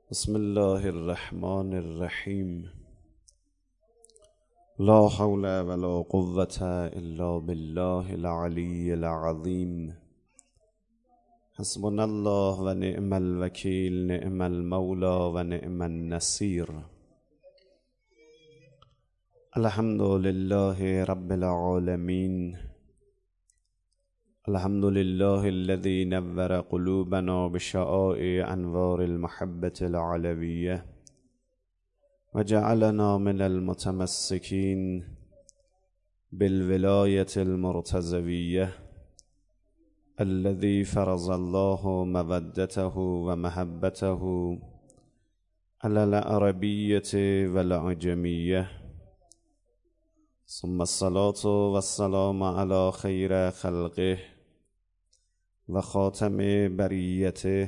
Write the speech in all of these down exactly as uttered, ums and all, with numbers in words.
بسم الله الرحمن الرحیم. لا حول ولا قوة الا بالله العلی العظیم. حسبنا الله و نعم الوکیل، نعم المولا و نعم النصیر. الحمد لله رب العالمین. الحمد لله الذي نور قلوبنا بشعاع انوار المحبة العلوية وجعلنا من المتمسكين بالولاية المرتضوية الذي فرض الله مودته ومحبته على العربية والعجمية. ثم الصلاة والسلام على خير خلقه وخاتم بريته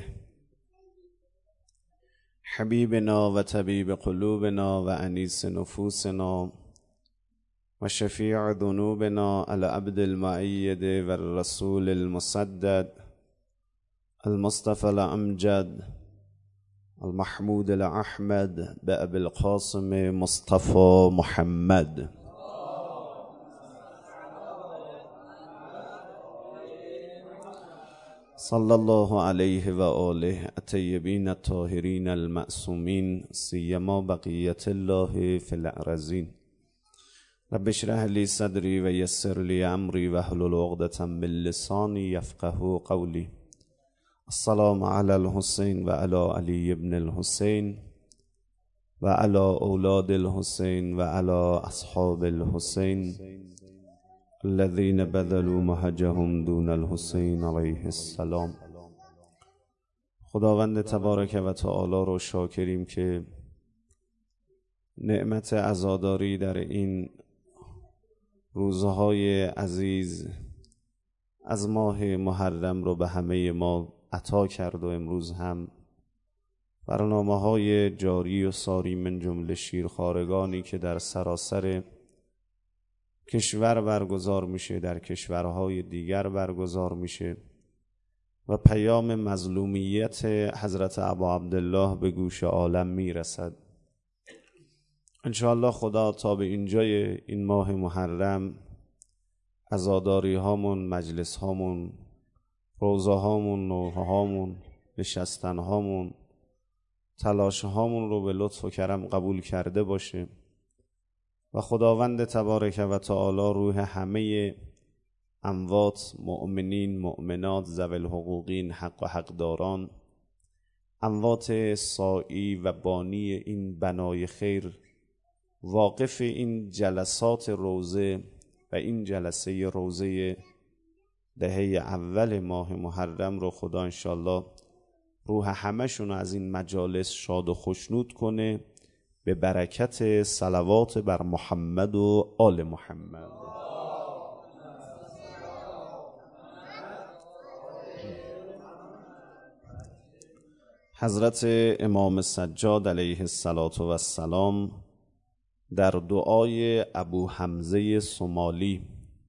حبيبنا وطبيب قلوبنا وأنيس نفوسنا وشفيع ذنوبنا العبد المؤيد والرسول المسدد المصطفى الأمجد المحمود الأحمد بأبي القاسم مصطفى محمد صلى الله عليه وآله الطيبين الطاهرين المعصومين سيما بقية الله في الأرضين. رب اشرح لي صدري ويسر لي أمري واحلل عقدة من لساني يفقهوا قولي. السلام على الحسين وعلى علي بن الحسين وعلى أولاد الحسين وعلى أصحاب الحسين الذين بذلوا مهجهم دون الحسين علیه السلام. خداوند تبارک و تعالی رو شاکریم که نعمت عزاداری در این روزهای عزیز از ماه محرم رو به همه ما عطا کرد و امروز هم برنامه‌های جاری و ساری من جمله شیرخوارگانی که در سراسر کشور برگزار میشه، در کشورهای دیگر برگزار میشه و پیام مظلومیت حضرت ابا عبدالله به گوش عالم میرسد. انشاءالله خدا تا به اینجای این ماه محرم عزاداری هامون، مجلس هامون، روزه هامون، نوحه هامون، نشستن هامون، تلاش هامون رو به لطف و کرم قبول کرده باشه و خداوند تبارک و تعالی روح همه اموات، مؤمنین، مؤمنات، ذوی الحقوقین، حق و حقداران، اموات سائی و بانی این بنای خیر، واقف این جلسات روزه و این جلسه روزه دهه اول ماه محرم رو خدا انشالله روح همشون از این مجالس شاد و خوشنود کنه به برکت صلوات بر محمد و آل محمد. حضرت امام سجاد علیه السلام در دعای ابو حمزه سمالی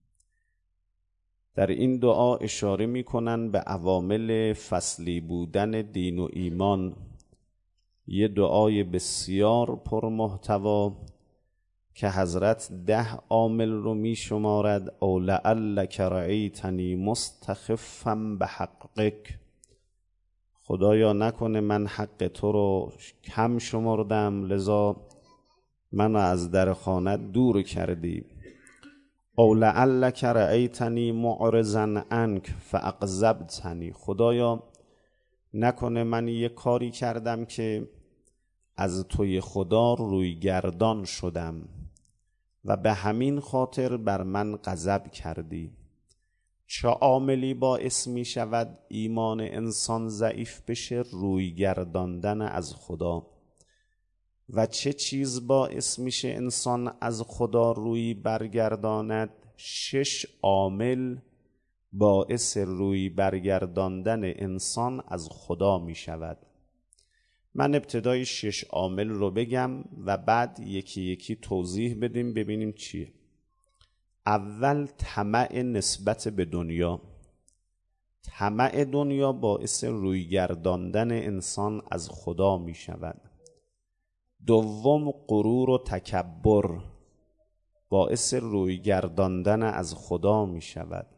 در این دعا اشاره می کنند به عوامل فصلی بودن دین و ایمان. یه دعای بسیار پرمحتوا که حضرت ده عامل رو می شمارد. او لعلک رأیتنی مستخفا بحقک، خدایا نکنه من حق تو رو کم شمردم لذا من از در خانه دور کردی. او لعلک رأیتنی معرضا عنک فاغضبتنی، خدایا نکنه من یه کاری کردم که از توی خدا روی گردان شدم و به همین خاطر بر من غضب کردی. چه عاملی باعث می شود ایمان انسان ضعیف بشه؟ روی گرداندن از خدا. و چه چیز باعث میشه انسان از خدا روی برگرداند؟ شش عامل باعث روی برگرداندن انسان از خدا می شود. من ابتدای شش عامل رو بگم و بعد یکی یکی توضیح بدیم ببینیم چیه. اول طمع نسبت به دنیا. طمع دنیا باعث رویگرداندن انسان از خدا می شود. دوم غرور و تکبر باعث رویگرداندن از خدا می شود.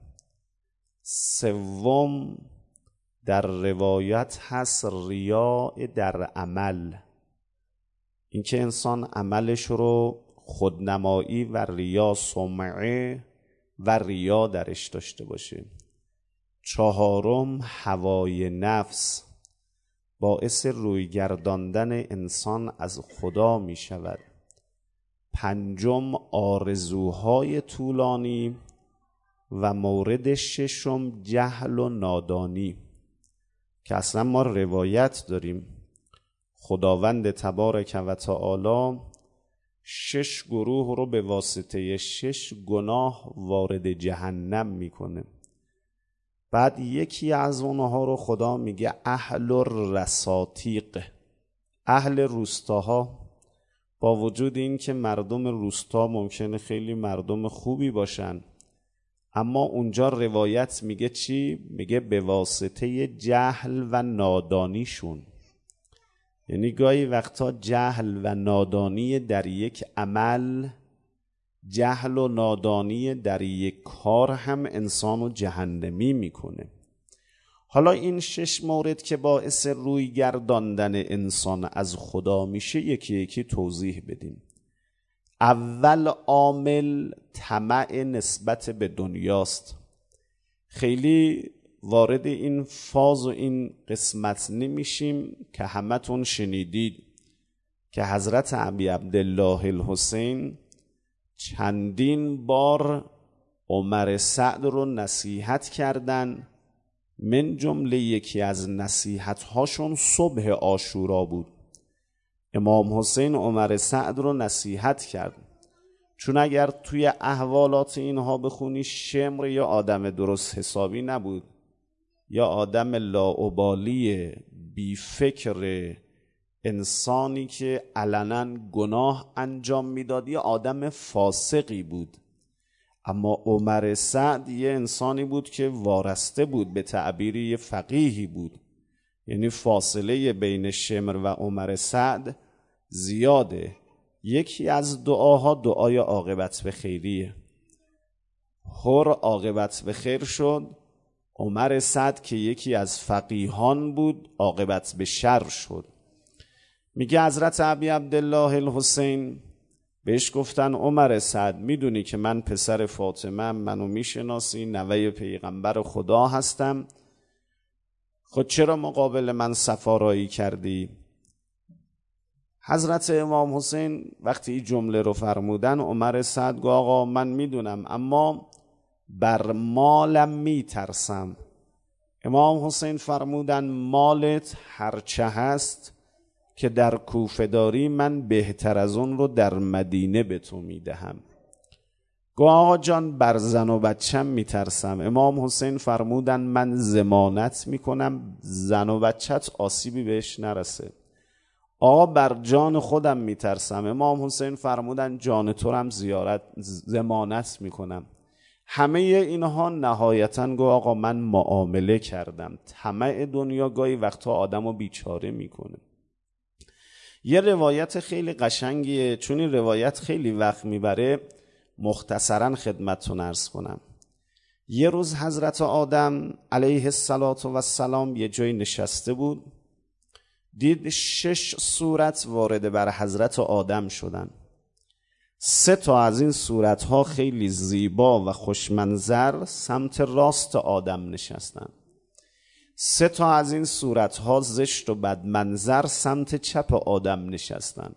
سوم در روایت هست ریاء در عمل، اینکه انسان عملش رو خودنمایی و ریا، سمعه و ریا درش داشته باشه. چهارم هوای نفس باعث رویگرداندن انسان از خدا می شود. پنجم آرزوهای طولانی و مورد ششم جهل و نادانی، که اصلا ما روایت داریم خداوند تبارک و تعالی شش گروه رو به واسطه شش گناه وارد جهنم میکنه. بعد یکی از اونها رو خدا میگه اهل الرساتیق، اهل روستاها. با وجود این که مردم روستا ممکنه خیلی مردم خوبی باشن، اما اونجا روایت میگه چی؟ میگه به واسطه جهل و نادانیشون. یعنی گاهی وقتا جهل و نادانی در یک عمل، جهل و نادانی در یک کار هم انسانو جهنمی میکنه. حالا این شش مورد که باعث روی گرداندن انسان از خدا میشه یکی یکی توضیح بدیم. اول عامل طمع نسبت به دنیاست. خیلی وارد این فاز و این قسمت نمیشیم که همتون شنیدید که حضرت ابی عبدالله الحسین چندین بار عمر سعد رو نصیحت کردن. من جمله یکی از نصیحت هاشون صبح عاشورا بود. امام حسین عمر سعد رو نصیحت کرد، چون اگر توی احوالات اینها بخونی شمر یا آدم درست حسابی نبود، یا آدم لاابالی بی فکر، انسانی که علنا گناه انجام میداد، یا آدم فاسقی بود. اما عمر سعد یه انسانی بود که وارسته بود، به تعبیری فقیهی بود. یعنی فاصله بین شمر و عمر سعد زیاده. یکی از دعاها دعای عاقبت به خیریه. هر عاقبت به خیر شد. عمر سعد که یکی از فقیهان بود عاقبت به شر شد. میگه حضرت ابی عبدالله الحسین بهش گفتن عمر سعد، میدونی که من پسر فاطمه، منو میشناسی، نوه پیغمبر خدا هستم، خود چرا مقابل من صفارایی کردی؟ حضرت امام حسین وقتی این جمله رو فرمودن، عمر سعد گفت آقا من میدونم، اما بر مالم میترسم. امام حسین فرمودن مالت هرچه هست که در کوفه داری، من بهتر از اون رو در مدینه به تو میدهم. گفت آقا جان بر زن و بچم میترسم. امام حسین فرمودن من ضمانت میکنم زن و بچت آسیبی بهش نرسه. آقا بر جان خودم میترسم. امام حسین فرمودن جان تو هم زیارت ضمانت میکنم. همه اینها نهایتاً گفت آقا من معامله کردم. طمع دنیا گاهی وقتا آدمو بیچاره میکنه. یه روایت خیلی قشنگیه، چون این روایت خیلی وقت میبره، مختصراً خدمتتون عرض کنم. یه روز حضرت آدم علیه السلام یه جای نشسته بود، دید شش صورت وارد بر حضرت آدم شدن. سه تا از این صورتها خیلی زیبا و خوشمنظر سمت راست آدم نشستن. سه تا از این صورتها زشت و بدمنظر سمت چپ آدم نشستن.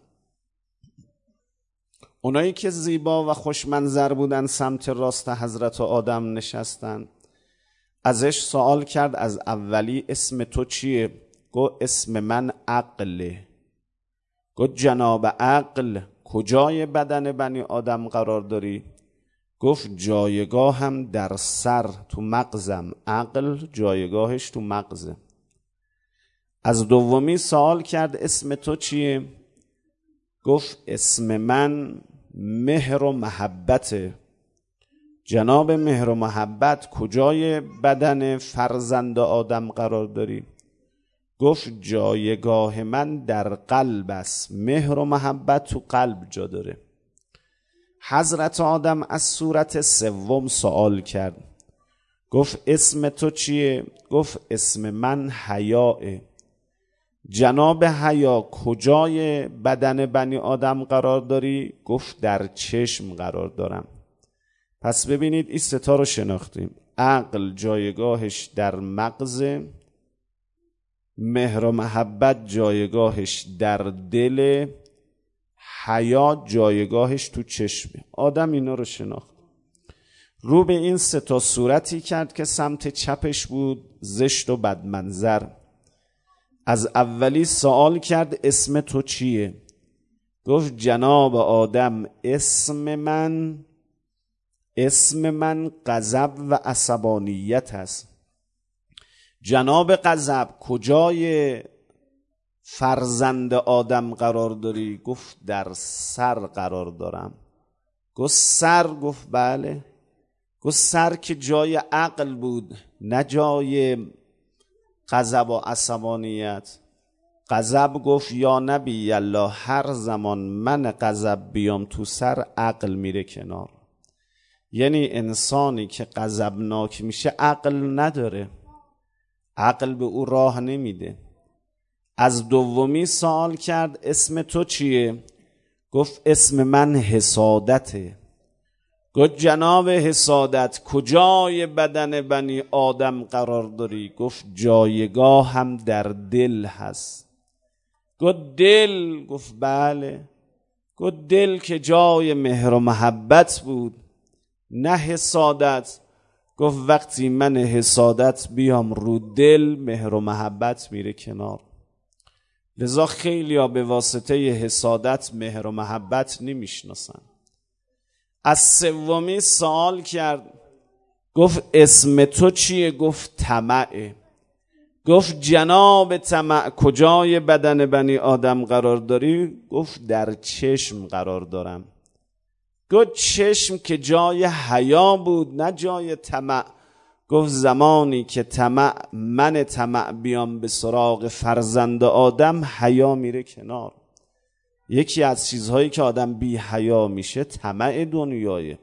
اونایی که زیبا و خوشمنظر بودن سمت راست حضرت آدم نشستن. ازش سوال کرد از اولی اسم تو چیه؟ گفت اسم من عقله. گفت جناب عقل کجای بدن بنی آدم قرار داری؟ گفت جایگاه هم در سر، تو مغزم. عقل جایگاهش تو مغزه. از دومی سوال کرد اسم تو چیه؟ گفت اسم من مهر و محبته. جناب مهر و محبت کجای بدن فرزند آدم قرار داری؟ گفت جایگاه من در قلب است. مهر و محبت تو قلب جا داره. حضرت آدم از صورت سوم سوال کرد، گفت اسم تو چیه؟ گفت اسم من حیاء. جناب حیا کجای بدن بنی آدم قرار داری؟ گفت در چشم قرار دارم. پس ببینید این ستا رو شناختیم. عقل جایگاهش در مغز، مهر و محبت جایگاهش در دل، حیا جایگاهش تو چشمه. آدم اینا رو شناخت. رو به این سه تا صورتی کرد که سمت چپش بود زشت و بدمنظر. از اولی سوال کرد اسم تو چیه؟ گفت جناب آدم اسم من اسم من غضب و عصبانیت است. جناب غضب کجای فرزند آدم قرار داری؟ گفت در سر قرار دارم. گفت سر؟ گفت بله. گفت سر که جای عقل بود نه جای غضب و عصبانیت. غضب گفت یا نبی الله هر زمان من غضب بیام تو سر عقل میره کنار. یعنی انسانی که غضبناک میشه عقل نداره، عقل به او راه نمیده. از دومی سوال کرد اسم تو چیه؟ گفت اسم من حسادته. گفت جناب حسادت کجای بدن بنی آدم قرار داری؟ گفت جایگاه هم در دل هست. گفت دل؟ گفت بله. گفت دل که جای مهر و محبت بود نه حسادت. گفت وقتی من حسادت بیام رو دل مهر و محبت میره کنار. لذا خیلی ها به واسطه حسادت مهر و محبت نمیشناسن. از سومی سوال کرد، گفت اسم تو چیه؟ گفت طمعه. گفت جناب طمع کجای بدن بنی آدم قرار داری؟ گفت در چشم قرار دارم. گفت چشم که جای حیا بود نه جای طمع. گفت زمانی که طمع من طمع بیام به سراغ فرزند آدم حیا میره کنار. یکی از چیزهایی که آدم بی حیا میشه طمع دنیای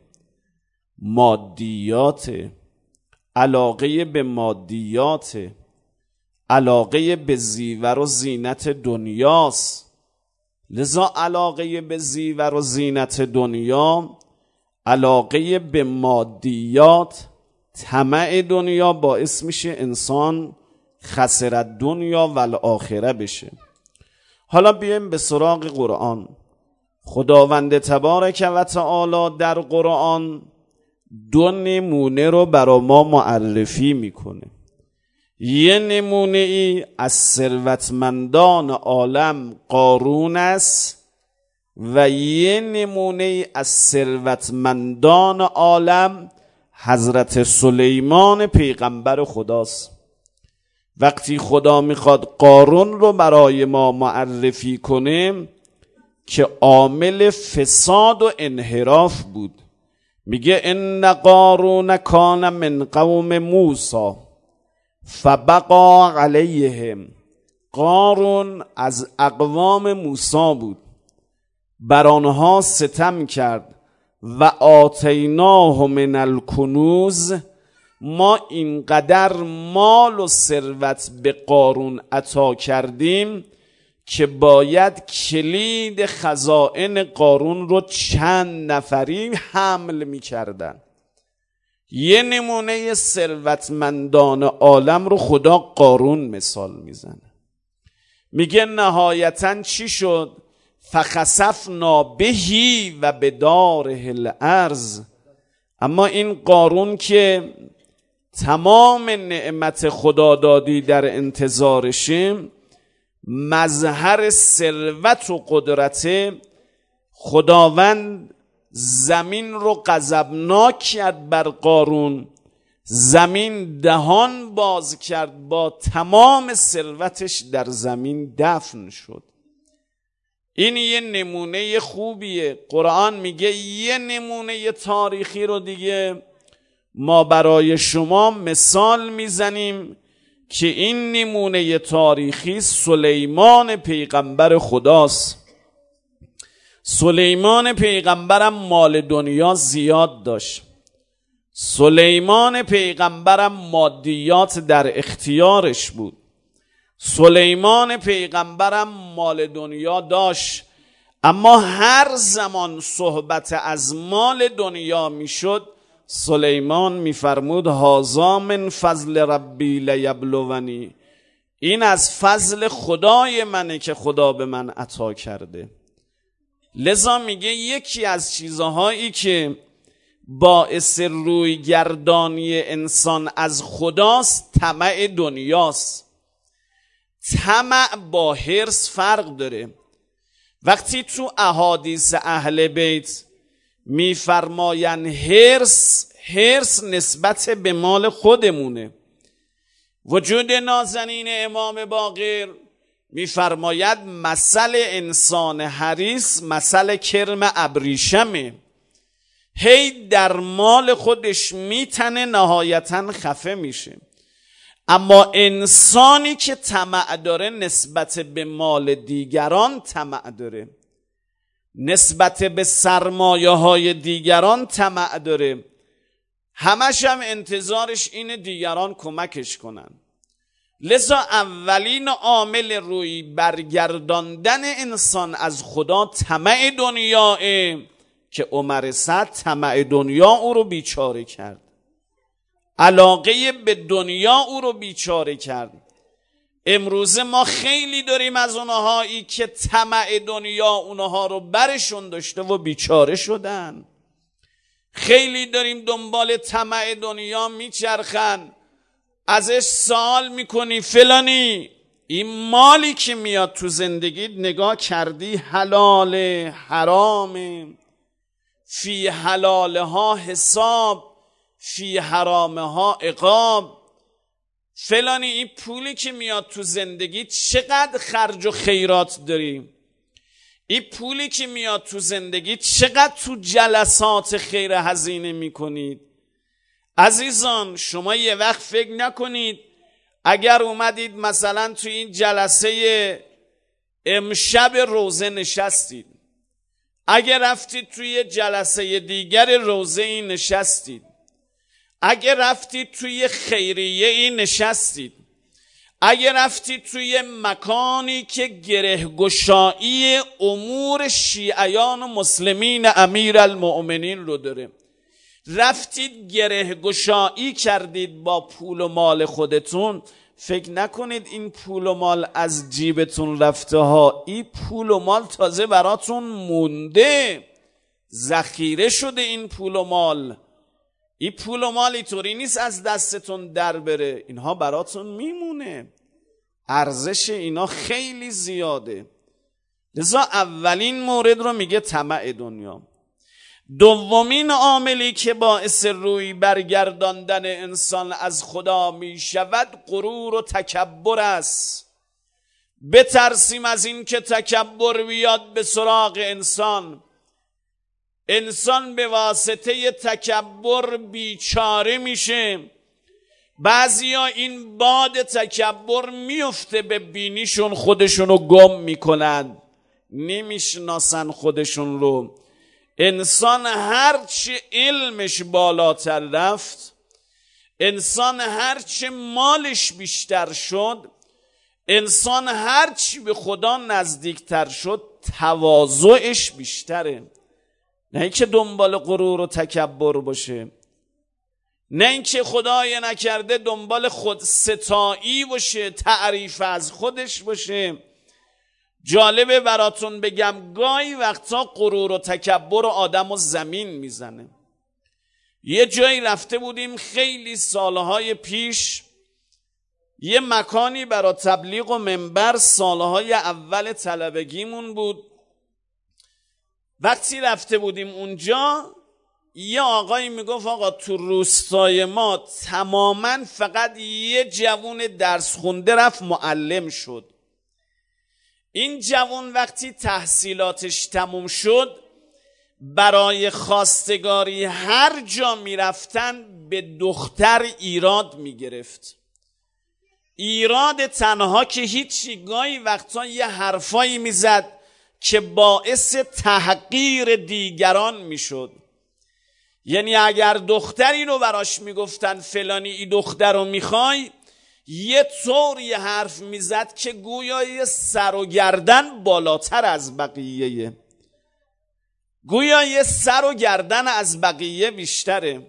مادیات، علاقه به مادیات، علاقه به زیور و زینت دنیاست. لذا علاقه به زیور و زینت دنیا، علاقه به مادیات، طمع دنیا باعث میشه انسان خسر دنیا و الاخره بشه. حالا بیایم به سراغ قرآن. خداوند تبارک و تعالی در قرآن دو نمونه رو برای ما معرفی میکنه. یه نمونه ای از ثروتمندان عالم قارون است و یه نمونه ای از ثروتمندان عالم حضرت سلیمان پیغمبر خداست. وقتی خدا میخواد قارون رو برای ما معرفی کنه که عامل فساد و انحراف بود، میگه ان قارون کان من قوم موسی فبقى علیهم. قارون از اقوام موسی بود، بر آنها ستم کرد. و آتیناه من الکنوز، ما اینقدر مال و ثروت به قارون عطا کردیم که باید کلید خزائن قارون رو چند نفری حمل می کردن. یه نمونه ثروتمندان عالم رو خدا قارون مثال میزنه. میگه نهایتاً چی شد؟ فخسفنا بهی و بداره الارض. اما این قارون که تمام نعمت خدادادی در انتظارشه، مظهر ثروت و قدرت، خداوند زمین رو غضبناک کرد بر قارون. زمین دهان باز کرد، با تمام ثروتش در زمین دفن شد. این یه نمونه خوبیه. قرآن میگه یه نمونه تاریخی رو دیگه ما برای شما مثال میزنیم که این نمونه تاریخی سلیمان پیغمبر خداست. سلیمان پیغمبرم مال دنیا زیاد داشت. سلیمان پیغمبرم مادیات در اختیارش بود. سلیمان پیغمبرم مال دنیا داشت، اما هر زمان صحبت از مال دنیا میشد سلیمان میفرمود هذا من فضل ربی لیبلونی، این از فضل خدای منه که خدا به من عطا کرده. لذا میگه یکی از چیزهایی که باعث روی گردانی انسان از خداست طمع دنیاست. طمع با حرص فرق داره. وقتی تو احادیث اهل بیت میفرماین حرص، حرص نسبت به مال خودمونه. وجود نازنین امام باقر میفرماید مثل انسان حریص مثل کرم ابریشمه، هی در مال خودش میتنه نهایتا خفه میشه. اما انسانی که طمع داره نسبت به مال دیگران طمع داره، نسبت به سرمایه های دیگران طمع داره، همش هم انتظارش اینه دیگران کمکش کنن. لذا اولین عامل روی برگرداندن انسان از خدا طمع دنیاه که عمر سعد طمع دنیا او رو بیچاره کرد، علاقه به دنیا او رو بیچاره کرد. امروز ما خیلی داریم از اونهایی که طمع دنیا اونها رو برشون داشته و بیچاره شدن. خیلی داریم دنبال طمع دنیا میچرخن، ازش سوال میکنی فلانی این مالی که میاد تو زندگیت نگاه کردی حلاله حرامه، فی حلاله ها حساب فی حرامه ها عقاب. فلانی این پولی که میاد تو زندگی چقدر خرج و خیرات داری، این پولی که میاد تو زندگی چقدر تو جلسات خیر هزینه میکنید. عزیزان شما یه وقت فکر نکنید اگر اومدید مثلا تو این جلسه امشب روزه نشستید، اگر رفتید توی جلسه دیگر روزه ای نشستید، اگر رفتید توی خیریه ای نشستید، اگر رفتید توی مکانی که گرهگشایی امور شیعیان و مسلمین امیرالمؤمنین رو داره، رفتید گرهگشایی کردید با پول و مال خودتون، فکر نکنید این پول و مال از جیبتون رفته ها، این پول و مال تازه براتون مونده، ذخیره شده. این پول و مال این پول و مال اینطوری نیست از دستتون در بره، اینها براتون میمونه، ارزش اینا خیلی زیاده. لذا اولین مورد رو میگه طمع دنیا. دومین عاملی که باعث روی برگرداندن انسان از خدا میشود غرور و تکبر است. بترسیم از این که تکبر بیاد به سراغ انسان، انسان به واسطه تکبر بیچاره میشه. بعضیا این باد تکبر میفته به بینیشون، خودشونو گم میکنن، نمیشناسن خودشون رو. انسان هرچه علمش بالاتر رفت، انسان هرچه مالش بیشتر شد، انسان هرچی به خدا نزدیکتر شد تواضعش بیشتره. نه اینکه دنبال غرور و تکبر باشه، نه اینکه خدای نکرده دنبال خود ستایی باشه، تعریف از خودش باشه. جالبه براتون بگم گاهی وقتا غرور و تکبر آدم و زمین میزنه. یه جایی رفته بودیم خیلی سالهای پیش، یه مکانی برای تبلیغ و منبر، سالهای اول طلبگیمون بود. وقتی رفته بودیم اونجا یه آقایی میگفت آقا تو روستای ما تماما فقط یه جوون درس خونده رفت معلم شد. این جوان وقتی تحصیلاتش تموم شد برای خواستگاری هر جا میرفتن به دختر ایراد میگرفت. ایراد تنها که هیچی، گاهی وقتا یه حرفایی میزد که باعث تحقیر دیگران میشد. یعنی اگر دختری رو براش میگفتن فلانی ای دختر رو میخوای، یه طور یه حرف میزد که گویا یه سر و گردن بالاتر از بقیه، گویا یه سر و گردن از بقیه بیشتره.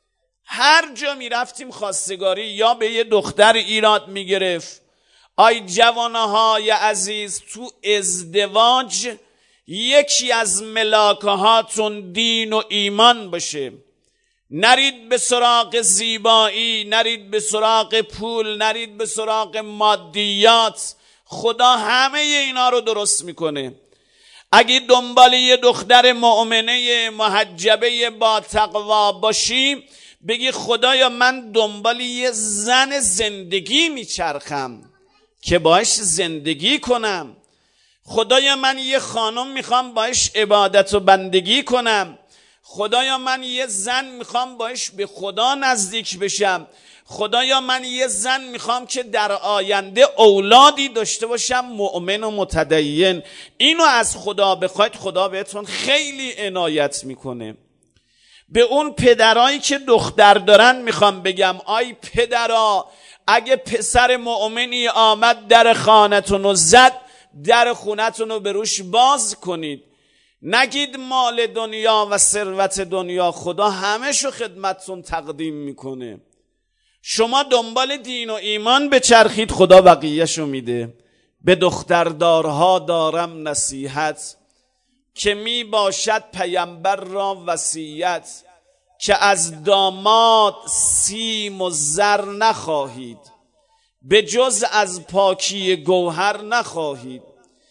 هر جا میرفتیم خواستگاری یا به یه دختر ایراد میگرفت. آی جوانهای عزیز، تو ازدواج یکی از ملاکهاتون دین و ایمان باشه. نرید به سراغ زیبایی، نرید به سراغ پول، نرید به سراغ مادیات. خدا همه اینا رو درست میکنه. اگه دنبال یه دختر مؤمنه محجبه با تقوا باشی، بگی خدایا من دنبال یه زن زندگی میچرخم که باش زندگی کنم. خدایا من یه خانم میخوام باش عبادت و بندگی کنم. خدایا من یه زن میخوام باش به خدا نزدیک بشم. خدایا من یه زن میخوام که در آینده اولادی داشته باشم مؤمن و متدین. اینو از خدا بخواید، خدا بهتون خیلی عنایت میکنه. به اون پدرایی که دختر دارن میخوام بگم، آی پدرا، اگه پسر مؤمنی آمد در خانتون و زد، در خونتون رو به روش باز کنید. نگید مال دنیا و ثروت دنیا، خدا همه شو خدمتتون تقدیم میکنه. شما دنبال دین و ایمان بچرخید، خدا بقیهشو میده. به دختردارها دارم نصیحت، که می باشد پیامبر را وصیت، که از داماد سیم و زر نخواهید، به جز از پاکی گوهر نخواهید.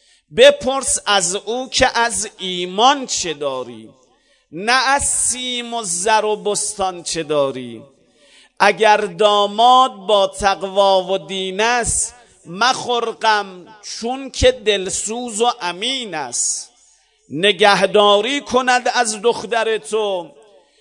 بپرس از او که از ایمان چه داری، نه از سیم و زر و بستان چه داری. اگر داماد با تقوا و دین است، مخور غم چون که دلسوز و امین است. نگهداری کند از دختر تو،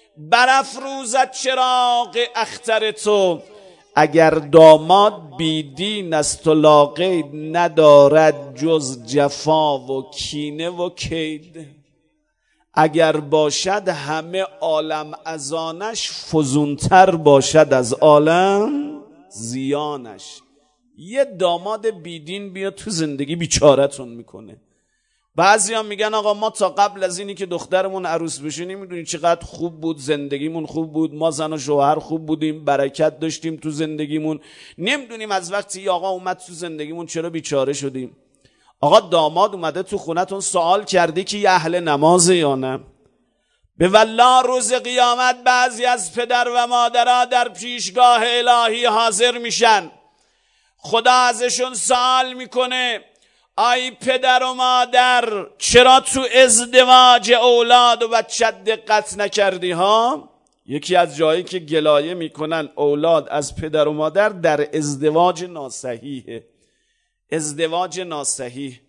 برافروزد چراغ اختر تو. اگر داماد بیدین است و لاقید، ندارد جز جفا و کینه و کید. اگر باشد همه عالم از آنش، فزونتر باشد از عالم زیانش. یه داماد بیدین بیاد تو زندگی بیچارتون میکنه. بعضی هم میگن آقا ما تا قبل از اینی که دخترمون عروس بشه نمیدونی چقدر خوب بود، زندگیمون خوب بود، ما زن و شوهر خوب بودیم، برکت داشتیم تو زندگیمون، نمیدونیم از وقتی آقا اومد تو زندگیمون چرا بیچاره شدیم. آقا داماد اومده تو خونتون، سوال کردی که یه اهل نمازه یا نه؟ به والله روز قیامت بعضی از پدر و مادرها در پیشگاه الهی حاضر میشن. خدا ازشون سوال میکنه آی پدر و مادر، چرا تو ازدواج اولاد و بچت دقت نکردی ها؟ یکی از جایی که گلایه میکنن اولاد از پدر و مادر در ازدواج ناصحیحه. ازدواج ناصحیح.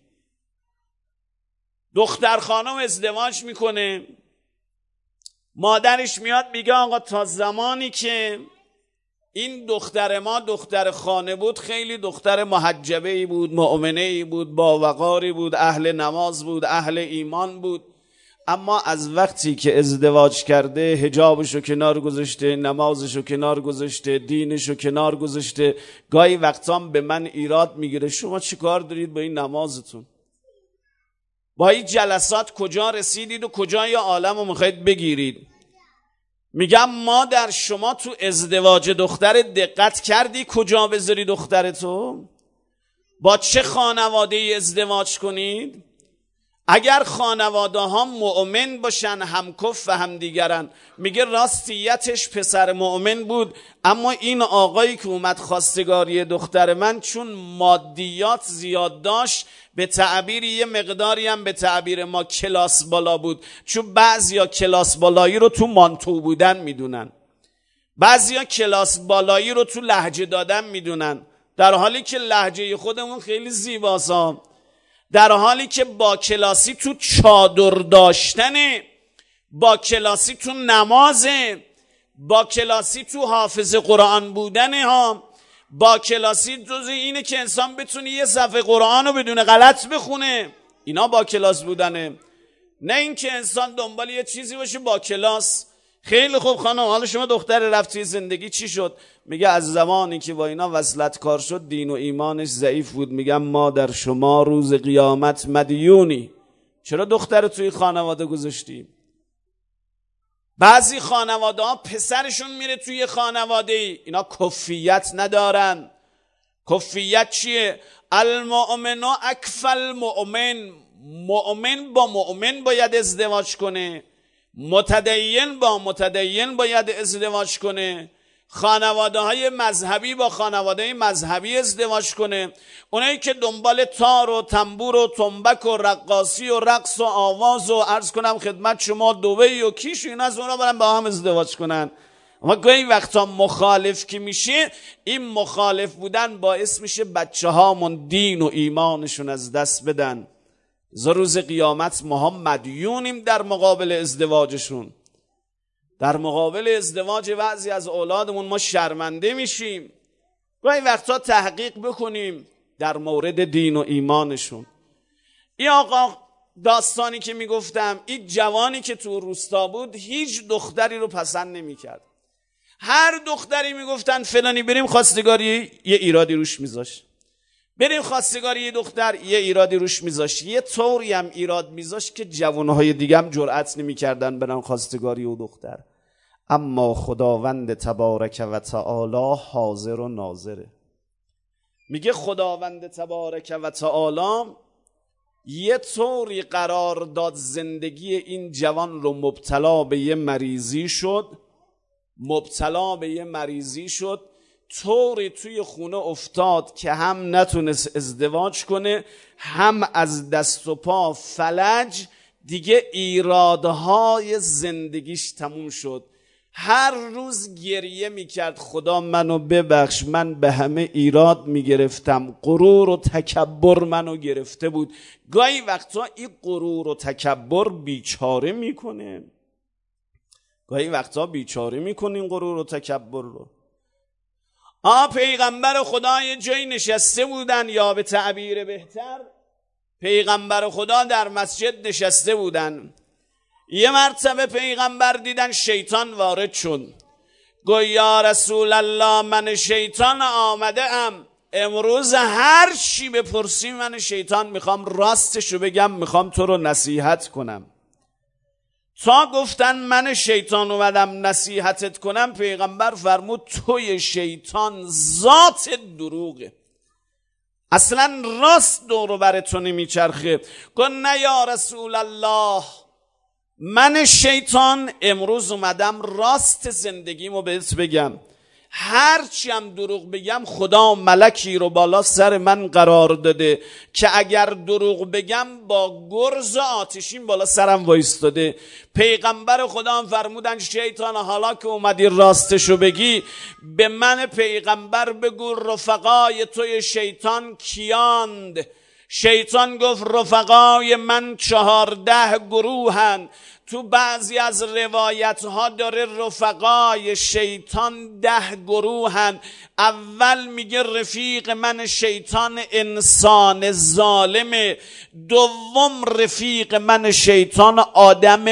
دختر خانم ازدواج میکنه، مادرش میاد میگه آقا تا زمانی که این دختر ما دختر خانه بود، خیلی دختر محجبه ای بود، مؤمنه ای بود، با وقاری بود، اهل نماز بود، اهل ایمان بود. اما از وقتی که ازدواج کرده، حجابشو کنار گذاشته، نمازشو کنار گذاشته، دینشو کنار گذاشته. گاهی وقتام به من ایراد میگیره، شما چی کار دارید با این نمازتون؟ با این جلسات کجا رسیدید و کجای عالم رو میخواید بگیرید؟ میگم مادر شما تو ازدواج دختر دقت کردی کجا بذاری دخترتو؟ با چه خانواده ای ازدواج کنید؟ اگر خانواده ها مؤمن باشن، همکف و همدیگرن، میگه راستیتش پسر مؤمن بود، اما این آقایی که اومد خواستگاری دختر من چون مادیات زیاد داشت، به تعبیر یه مقداری هم به تعبیر ما کلاس بالا بود، چون بعضیا کلاس بالایی رو تو مانتو بودن میدونن، بعضیا کلاس بالایی رو تو لهجه دادن میدونن، در حالی که لهجه خودمون خیلی زیباسا، در حالی که با کلاسی تو چادر داشتنه. با کلاسی تو نمازه، با کلاسی تو حافظ قرآن بودنه ها، با کلاسی جز اینه که انسان بتونه یه صفحه قرآن رو بدون غلط بخونه. اینا با کلاس بودنه، نه اینکه انسان دنبال یه چیزی باشه با کلاس. خیلی خوب خانم، حالا شما دختر رفتی زندگی چی شد؟ میگه از زمانی که با اینا وصلت کار شد دین و ایمانش ضعیف بود. میگم ما در شما روز قیامت مدیونی. چرا دختر توی خانواده گذاشتیم؟ بعضی خانواده ها پسرشون میره توی خانواده ای اینا کفیت ندارن. کفیت چیه؟ المؤمن اکفل مؤمن. مؤمن با مؤمن باید ازدواج کنه، متدین با متدین باید ازدواج کنه، خانواده های مذهبی با خانواده مذهبی ازدواج کنه. اونایی که دنبال تار و تنبور و تنبک و رقاصی و رقص و آواز و عرض کنم خدمت شما دوبهی و کیش و اینا، از اونا برن با هم ازدواج کنن. اما گاهی وقتا مخالف که میشه، این مخالف بودن باعث میشه بچه هامون دین و ایمانشون از دست بدن. زا روز قیامت ما هم مدیونیم در مقابل ازدواجشون. در مقابل ازدواج بعضی از اولادمون ما شرمنده میشیم. گاهی وقتا تحقیق بکنیم در مورد دین و ایمانشون. این آقا داستانی که میگفتم، این جوانی که تو روستا بود هیچ دختری رو پسند نمیکرد. هر دختری میگفتن فلانی بریم خواستگاری، یه ایرادی روش میذاشت. بریم خواستگاری یه دختر، یه ایرادی روش میذاشت. یه طوری هم ایراد میذاشت که جوانهای دیگه هم جرأت نمیکردن برن خواستگاری و دختر. اما خداوند تبارک و تعالی حاضر و ناظره. میگه خداوند تبارک و تعالی یه طوری قرار داد زندگی این جوان رو مبتلا به یه مریضی شد، مبتلا به یه مریضی شد طوری توی خونه افتاد که هم نتونست ازدواج کنه، هم از دست و پا فلج، دیگه ایرادهای زندگیش تموم شد. هر روز گریه میکرد خدا منو ببخش، من به همه ایراد میگرفتم، غرور و تکبر منو گرفته بود. گاهی وقتا این غرور و تکبر بیچاره میکنه، گاهی وقتا بیچاره میکنه این غرور و تکبر رو. آ پیغمبر خدا یه جایی نشسته بودن، یا به تعبیر بهتر پیغمبر خدا در مسجد نشسته بودن. یه مرتبه پیغمبر دیدن شیطان وارد شد. گو یا رسول الله من شیطان آمده ام، امروز هر چی بپرسی من شیطان میخوام راستشو بگم، میخوام تو رو نصیحت کنم. تا گفتن من شیطان اومدم نصیحتت کنم، پیغمبر فرمود توی شیطان ذات دروغه، اصلا راست دورو بر تو نمیچرخه. گفت نه یا رسول الله، من شیطان امروز اومدم راست زندگیمو بهت بگم، هرچی هم دروغ بگم خدا ملکی رو بالا سر من قرار داده که اگر دروغ بگم با گرز آتشین بالا سرم وایستاده. پیغمبر خدا هم فرمودن شیطان حالا که اومدی راستشو بگی، به من پیغمبر بگو رفقای توی شیطان کیاند؟ شیطان گفت رفقای من چهارده گروهن. تو بعضی از روایت ها داره رفقای شیطان ده گروهن. اول میگه رفیق من شیطان انسان ظالمه، دوم رفیق من شیطان آدم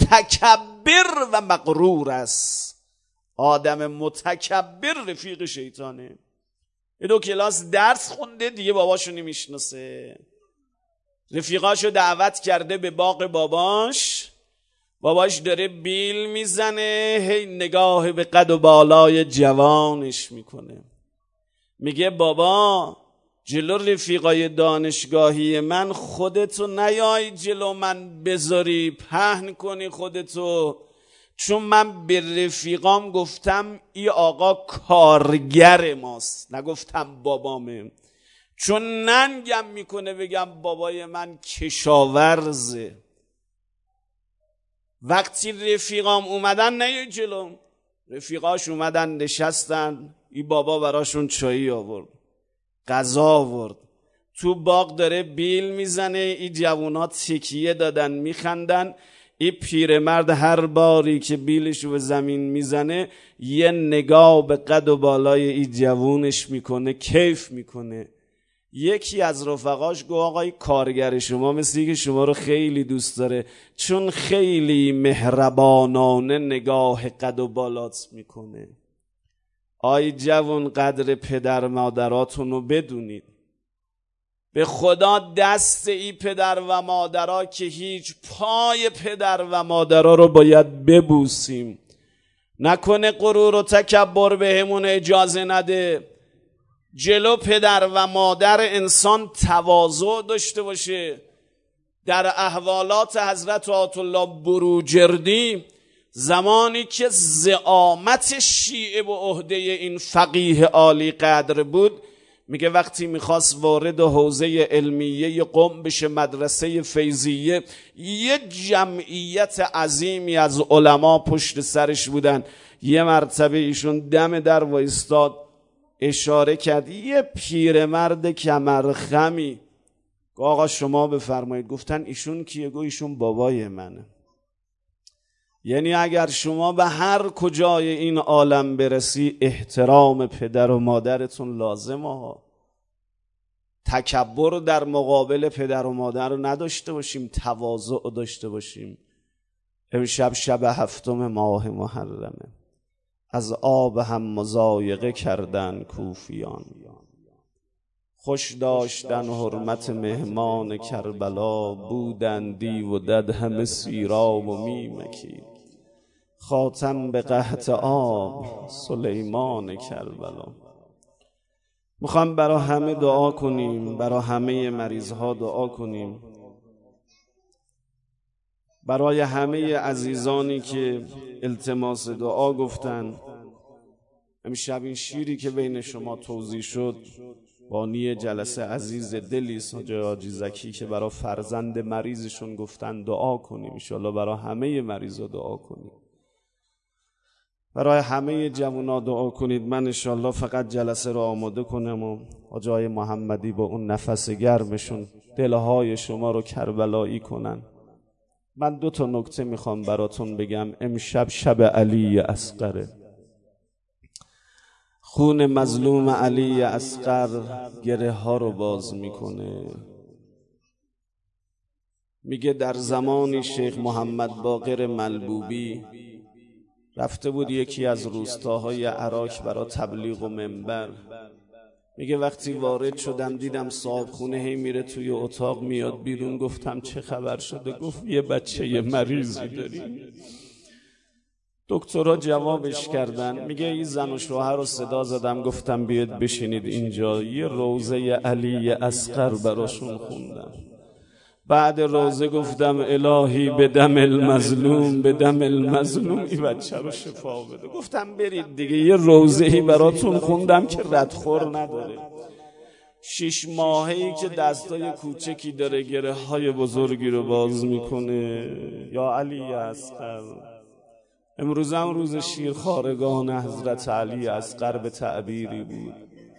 متکبر و مغرور است. آدم متکبر رفیق شیطانه. یه دو کلاس درس خونده دیگه باباشو نمیشناسه، رفیقاشو دعوت کرده به باغ باباش، باباش داره بیل میزنه، هی نگاه به قد و بالای جوانش میکنه. میگه بابا جلو رفیقای دانشگاهی من خودتو نیای جلو من بذاری پهن کنی خودتو، چون من به رفیقام گفتم ای آقا کارگر ماست، نگفتم بابامه، چون ننگم میکنه بگم بابای من کشاورزه. وقتی رفیقام اومدن نه جلو، رفیقاش اومدن نشستن، ای بابا براشون چایی آورد، غذا آورد، تو باغ داره بیل میزنه، ای جوونا تکیه دادن میخندن. این پیرمرد هر باری که بیلش به زمین میزنه یه نگاه به قد و بالای این جوونش میکنه، کیف میکنه. یکی از رفقاش گفت آقای کارگر شما مثل که شما رو خیلی دوست داره، چون خیلی مهربانانه نگاه قد و بالات میکنه. آی جوان قدر پدر مادراتون رو بدونید. به خدا دست ای پدر و مادرها که هیچ، پای پدر و مادرها رو باید ببوسیم. نکنه غرور و تکبر بهمون اجازه نده. جلو پدر و مادر انسان تواضع داشته باشه. در احوالات حضرت آیت الله بروجردی زمانی که زعامت شیعه به عهده این فقیه عالی قدر بود، میگه وقتی میخواست وارد حوزه علمیه قم بشه، مدرسه فیضیه، یه جمعیت عظیمی از علما پشت سرش بودن. یه مرتبه ایشون دم در وایستاد، اشاره کرد، یه پیرمرد کمرخمی. آقا شما بفرمایید. گفتن ایشون کیه؟ گفت ایشون بابای منه. یعنی اگر شما به هر کجای این عالم برسی احترام پدر و مادرتون لازمه ها. تکبر در مقابل پدر و مادر رو نداشته باشیم، تواضع داشته باشیم. امشب شب هفتم ماه محرمه. از آب هم مضایقه کردن کوفیان، خوش داشتن حرمت مهمان کربلا، بودن دیو و دد همه سیراب و میمکی، خاتم به قحط آب سلیمان کربلا. میخوام برای همه دعا کنیم، برای همه مریض ها دعا کنیم، برای همه عزیزانی که التماس دعا گفتن. امشب این شیری که بین شما توزیع شد بانی جلسه عزیز دلی حاجی زکی که برای فرزند مریضشون گفتن دعا کنیم. انشالله برای همه مریضا دعا کنیم، برای همه جوونا دعا کنید. من انشالله فقط جلسه رو آماده کنم و حاجی محمدی با اون نفس گرمشون دلهای شما رو کربلایی کنن. من دو تا نکته میخوام براتون بگم. امشب شب علی اصغره. خون مظلوم علی اصغر گره ها رو باز میکنه. میگه در زمانی شیخ محمد باقر ملبوبی رفته بود یکی از روستاهای عراق برای تبلیغ و منبر. میگه وقتی وارد شدم دیدم صاحب خونه هی میره توی اتاق میاد بیرون. گفتم چه خبر شده؟ گفت یه بچه یه مریضی داریم. دکترها جوابش کردن. میگه این زن و شوهر رو صدا زدم، گفتم بیاد بشینید اینجا. یه روزه علی اصغر براشون خوندم. بعد روزه گفتم الهی به دم المظلوم، به دم المظلوم این بچه رو شفا بده. گفتم برید دیگه، یه روزه‌ای براتون خوندم که ردخور نداره. شش ماهه‌ای که دستای کوچکی داره گره های بزرگی رو باز میکنه. یا علی اصغر. امروز هم روز شیرخوارگان حضرت علی اصغر به تعبیری بود.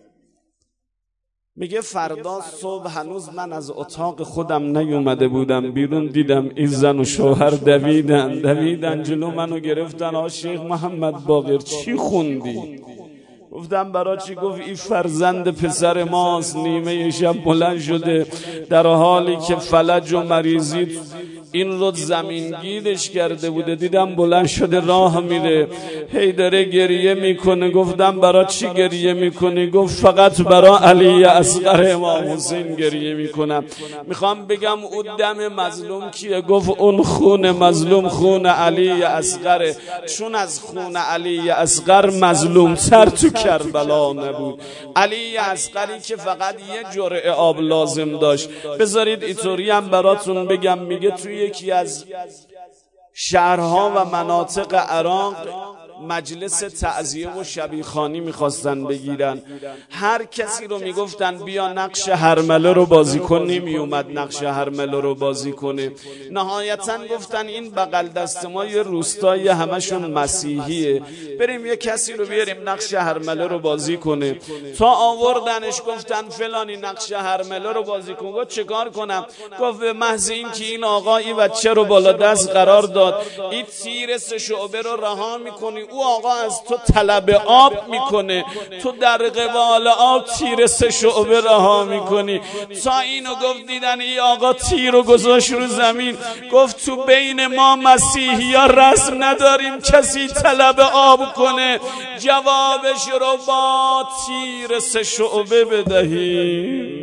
میگه فردا صبح هنوز من از اتاق خودم نیومده بودم بیرون، دیدم این زن و شوهر دویدن دویدن جلو منو گرفتن. آ شیخ محمد باقر چی خوندی؟ گفتم برای چی؟ گفت این فرزند پسر ماست، نیمه شب بلند شده در حالی که فلج و مریضی این رو زمینگیرش کرده بوده، دیدم بلند شده راه میره، هی داره گریه میکنه. گفتم برای چی گریه میکنی؟ گفت فقط برای علی اصغر امام حسین گریه میکنم. میخوام بگم اون دم مظلوم کیه؟ گفت اون خون مظلوم خون علی اصغره، چون از خون علی اصغر مظلوم تر تو کربلا نبود. علی اصغری که فقط یه جرعه آب لازم داشت. بذارید اینطوری هم براتون بگم. میگه توی یکی از شهرها و مناطق عراق مجلس تعزیه و شبیخوانی میخواستن بگیرن، هر کسی رو میگفتن بیا نقش هرمله رو بازی کن، نمی اومد نقش هرمله رو بازی کنه. نهایتاً گفتن این بغل دست ما یه روستای همشون مسیحیه، بریم یه کسی رو بیاریم نقش هرمله رو بازی کنه. تا آوردنش گفتن فلانی نقش هرمله رو بازی کن. گفت چیکار کنم؟ گفت به محض این که این آقا این بچه رو بالا دست قرار داد، این تیر سه شعبه رو رها میکنی، او آقا از تو طلب آب میکنه، تو در قبال آب تیر سه شعبه رها میکنی. تا اینو گفت دیدن این آقا تیر رو گذاشت رو زمین، گفت تو بین ما مسیحی ها رسم نداریم کسی طلب آب کنه، جوابش رو با تیر سه شعبه بدهیم.